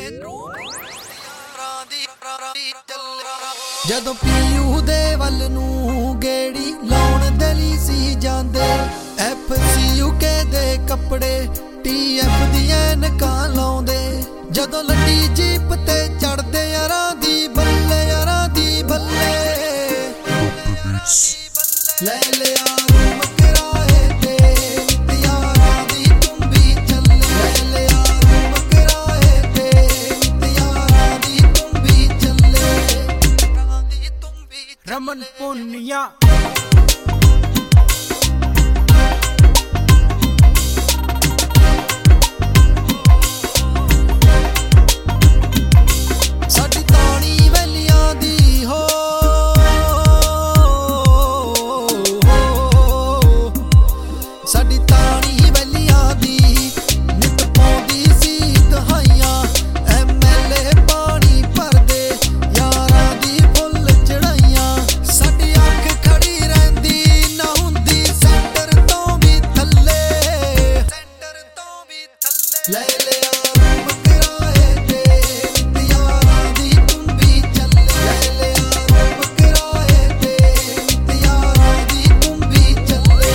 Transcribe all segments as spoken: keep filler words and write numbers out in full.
ਜਦੋਂ ਪੀਯੂ ਦੇ ਵੱਲ ਨੂੰ ਗੇੜੀ ਲਾਉਣ ਦਲੀ ਸੀ ਜਾਂਦੇ ਐਫ ਸੀ ਯੂ ਕੇ ਦੇ ਕੱਪੜੇ ਟੀ ਐਫ ਦੀਆਂ ਨਕਾਂ ਲਾਉਂਦੇ ਜਦੋਂ ਲੱਡੀ ਜੀਪ ਤੇ ਚੜਦੇ ਯਾਰਾਂ ਦੀ ਬੱਲੇ ਯਾਰਾਂ ਦੀ ਬੱਲੇ ਲੈ ਲਿਆ ਰੂਮ ਕਿਰਾਏ ਤੇ ਯਾਰਾਂ ਦੀ ਤੂੰ ਵੀ ਚੱਲੇ ਲੈ ਲਿਆ ਰੂਮ ਕਿਰਾਏ ਤੇ ਯਾਰਾਂ ਦੀ ਤੂੰ ਵੀ ਚੱਲੇ ਰਮਨ ਪੁੰਨੀਆ ਸਾਡੀ ਤਾਣੀ ਵੈਲੀਆਂ ਦੀ ਨਿਤ ਪਾਉਂਦੀ ਸੀ ਦਹਾਈਆਂ ਐਮ ਐਲ ਏ ਪਾਣੀ ਭਰਦੇ ਯਾਰਾਂ ਦੀ ਫੁੱਲ ਚੜਾਈਆਂ ਸਾਡੀ ਅੱਖ ਖੜੀ ਰਹਿੰਦੀ ਨਾ ਹੁੰਦੀ ਸੈਂਟਰ ਤੋਂ ਵੀ ਥੱਲੇ ਸੈਂਟਰ ਤੋਂ ਵੀ ਥੱਲੇ ਲੈ ਲਿਆ ਰੂਮ ਕਿਰਾਏ ਤੇ ਯਾਰਾਂ ਦੀ ਤੂੰ ਵੀ ਚੱਲੇ ਲੈ ਲਿਆ ਰੂਮ ਕਿਰਾਏ ਤੇ ਯਾਰਾਂ ਦੀ ਤੂੰ ਵੀ ਚੱਲੇ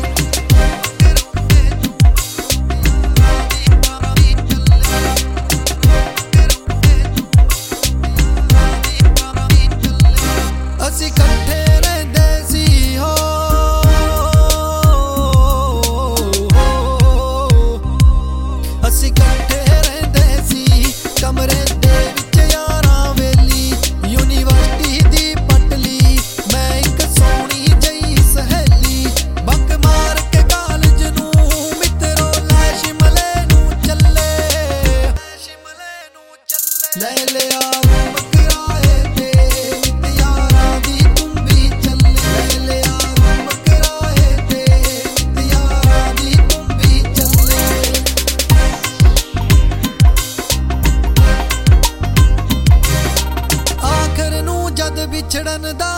ਅਸੀਂ ਇਕੱਠੇ ਰਹਿੰਦੇ ਸੀ ਹੋ ਅਸੀਂ ਇਕੱਠੇ ਰਹਿੰਦੇ ਸੀ ਕਮਰੇ ਦੇ ਵਿੱਚ ਯਾਰਾਂ ਵੇਲੀ ਯੂਨੀਵਰਸਿਟੀ ਦੀ ਪਟਲੀ ਮੈਂ ਇੱਕ ਸੋਹਣੀ ਜਿਹੀ ਸਹੇਲੀ ਬੰਕ ਮਾਰ ਕੇ ਕਾਲਜ ਨੂੰ ਮਿੱਤਰੋ ਲੈ ਸ਼ਿਮਲੇ ਨੂੰ ਚੱਲੇ ਸ਼ਿਮਲੇ ਨੂੰ ਚੱਲੇ ਲੈ ਲਿਆ ਰੂਮ ਕਿਰਾਏ ਤੇ ਯਾਰਾਂ ਦੀ ਤੂੰ ਵੀ ਚੱਲੇ ਲੈ ਲਿਆ ਰੂਮ ਕਿਰਾਏ ਤੇ ਯਾਰਾਂ ਦੀ ਤੂੰ ਵੀ ਚੱਲੇ ਆਖਰ ਨੂੰ ਜਦ ਵਿਛੜਨ ਦਾ